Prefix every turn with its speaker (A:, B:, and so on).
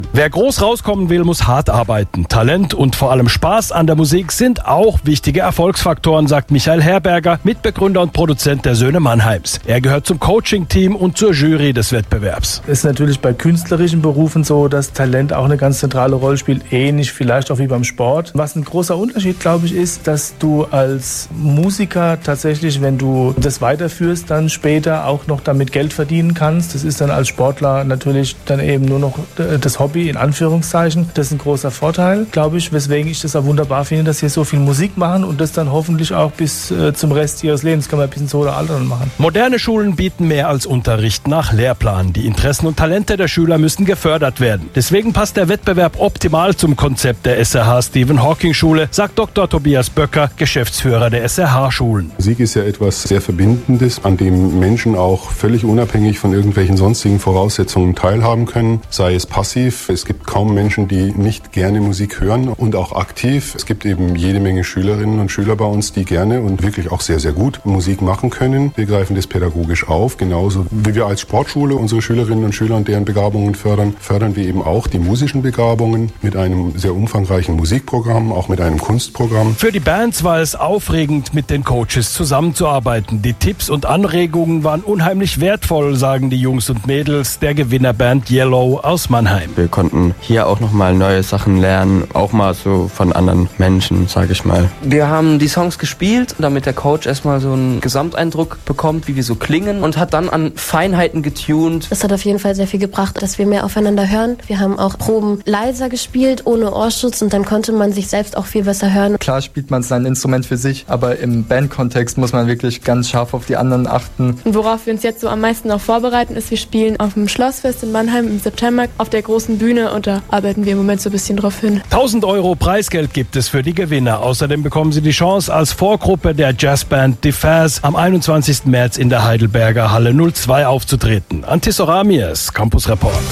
A: Wer groß rauskommen will, muss hart arbeiten. Talent und vor allem Spaß an der Musik sind auch wichtige Erfolgsfaktoren, sagt Michael Herberger, Mitbegründer und Produzent der Söhne Mannheims. Er gehört zum Coaching-Team und zur Jury des Wettbewerbs.
B: Es ist natürlich bei künstlerischen Berufen so, dass Talent auch eine ganz zentrale Rolle spielt, ähnlich vielleicht auch wie beim Sport. Was ein großer Unterschied, glaube ich, ist, dass du als Musiker tatsächlich, wenn du das weiterführst, dann später auch noch damit Geld verdienen kannst. Das ist dann als Sportler natürlich dann eben nur noch das Hobby, in Anführungszeichen. Das ist ein großer Vorteil, glaube ich, weswegen ich das auch wunderbar finde, dass sie so viel Musik machen und das dann hoffentlich auch bis zum Rest ihres Lebens, kann man bis ins hohe Alter machen.
A: Moderne Schulen bieten mehr als Unterricht nach Lehrplan. Die Interessen und Talente der Schüler müssen gefördert werden. Deswegen passt der Wettbewerb optimal zum Konzept der SRH Stephen Hawking Schule, sagt Dr. Tobias Böcker, Geschäftsführer der SRH-Schulen.
C: Musik ist ja etwas sehr Verbindendes, an dem Menschen auch völlig unabhängig von irgendwelchen sonstigen Voraussetzungen teilhaben können, sei es passiv. Es gibt kaum Menschen, die nicht gerne Musik hören und auch aktiv. Es gibt eben jede Menge Schülerinnen und Schüler bei uns, die gerne und wirklich auch sehr, sehr gut Musik machen können. Wir greifen das pädagogisch auf. Genauso wie wir als Sportschule unsere Schülerinnen und Schüler und deren Begabungen fördern, fördern wir eben auch die musischen Begabungen mit einem sehr umfangreichen Musikprogramm, auch mit einem Kunstprogramm.
A: Für die Bands war es aufregend, mit den Coaches zusammenzuarbeiten. Die Tipps und Anregungen waren unheimlich wertvoll, sagen die Jungs und Mädels der Gewinnerband Yellow aus Mannheim.
D: Wir konnten hier auch nochmal neue Sachen lernen, auch mal so von anderen Menschen, sage ich mal.
E: Wir haben die Songs gespielt, damit der Coach erstmal so einen Gesamteindruck bekommt, wie wir so klingen, und hat dann an Feinheiten getuned.
F: Das hat auf jeden Fall sehr viel gebracht, dass wir mehr aufeinander hören. Wir haben auch Proben leiser gespielt, ohne Ohrschutz, und dann konnte man sich selbst auch viel besser hören.
G: Klar spielt man sein Instrument für sich, aber im Bandkontext muss man wirklich ganz scharf auf die anderen achten.
H: Und worauf wir uns jetzt so am meisten auch vorbereiten, ist, wir spielen auf dem Schlossfest in Mannheim im September auf der großen Bühne, und da arbeiten wir im Moment so ein bisschen drauf hin.
A: 1.000 € Preisgeld gibt es für die Gewinner. Außerdem bekommen sie die Chance, als Vorgruppe der Jazzband Die Faz am 21. März in der Heidelberger Halle 02 aufzutreten. Antis Oramias, Campus Report.